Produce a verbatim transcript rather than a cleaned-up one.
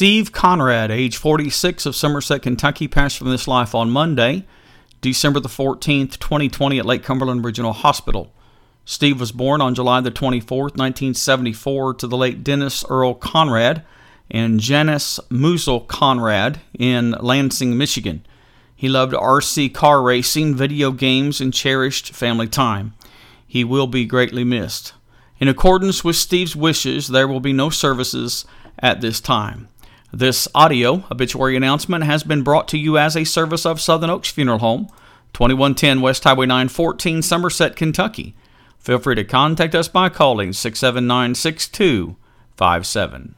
Steve Conrad, age forty-six, of Somerset, Kentucky, passed from this life on Monday, December the fourteenth, twenty twenty, at Lake Cumberland Regional Hospital. Steve was born on July the twenty-fourth, nineteen seventy-four, to the late Dennis Earl Conrad and Janice Musil Conrad in Lansing, Michigan. He loved R C car racing, video games, and cherished family time. He will be greatly missed. In accordance with Steve's wishes, there will be no services at this time. This audio obituary announcement has been brought to you as a service of Southern Oaks Funeral Home, twenty-one ten West Highway nine fourteen, Somerset, Kentucky. Feel free to contact us by calling six seven nine, six two five seven.